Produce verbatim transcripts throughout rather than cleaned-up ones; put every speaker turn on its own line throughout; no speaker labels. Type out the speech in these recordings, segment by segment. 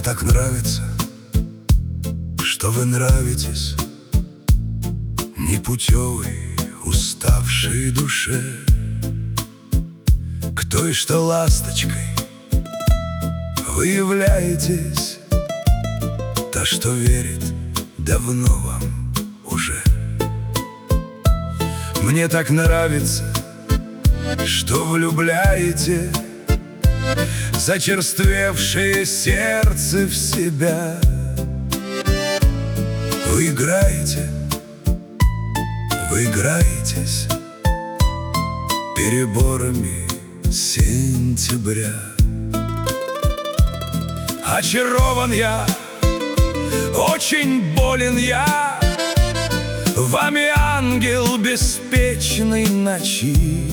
Мне так нравится, что вы нравитесь непутевой, уставшей душе, к той, что ласточкой вы являетесь, та, что верит давно вам уже. Мне так нравится, что влюбляете зачерствевшее сердце в себя. Вы играете, вы играетесь переборами сентября. Очарован я, очень болен я вами, ангел беспечной ночи.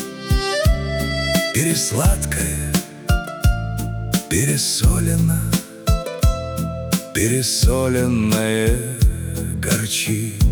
Пересладкое, пересолено, пересоленное горчит.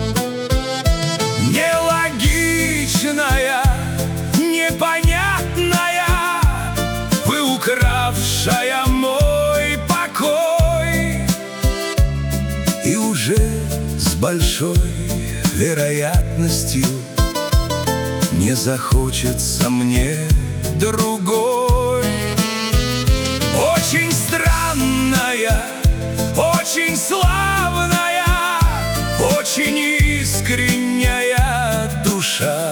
Нелогичная, непонятная, вы укравшая мой покой. И уже с большой вероятностью не захочется мне другой. Очень странная, очень славная, очень искренняя душа.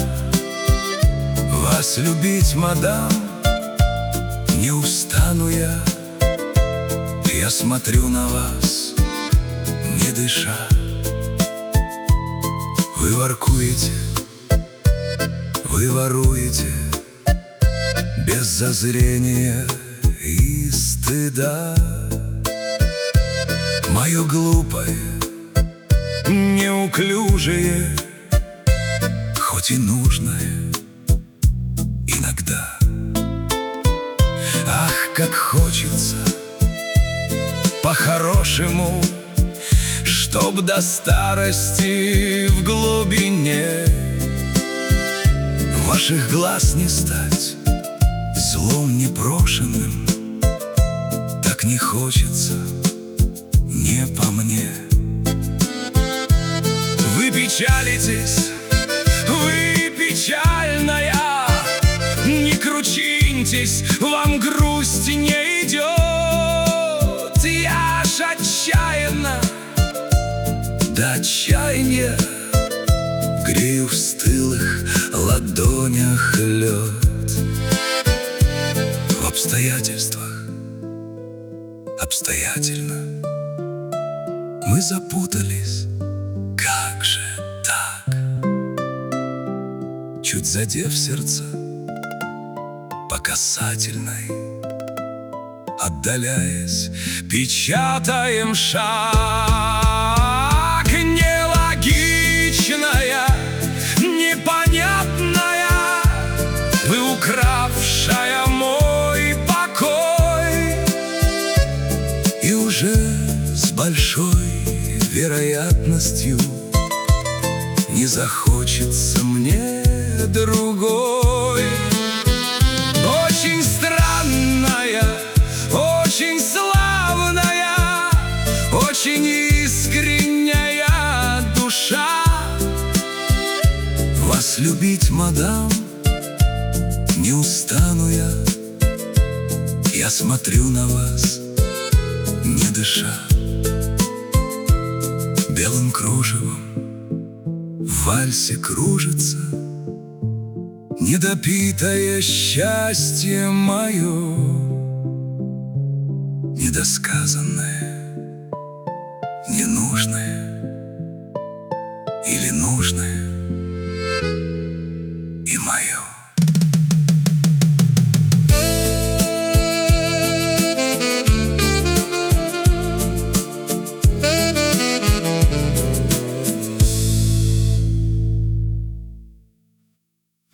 Вас любить, мадам, не устану я. Я смотрю на вас, не дыша. Вы воркуете, вы воруете без зазрения и стыда. Мое глупое, неуклюжее, хоть и нужное иногда. Ах, как хочется по-хорошему, чтоб до старости в глубине ваших глаз не стать злом непрошенным. Так не хочется, не по мне. Вы печалитесь, вы печальная, не кручиньтесь, вам грусть не идет. Я ж отчаянно, до отчаяния грею в стылых ладонях лед. В обстоятельствах обстоятельно мы запутались. Как же так? Чуть задев сердца по касательной, отдаляясь, печатаем шаг. Нелогичная, непонятная, вы укравшая мой покой. И уже с большой вероятностью не захочется мне другой. Очень странная, очень славная, очень искренняя душа. Вас любить, мадам, не устану я. Я смотрю на вас, не дыша. Белым кружевом в вальсе кружится недопитое счастье мое, недосказанное, ненужное или нужное.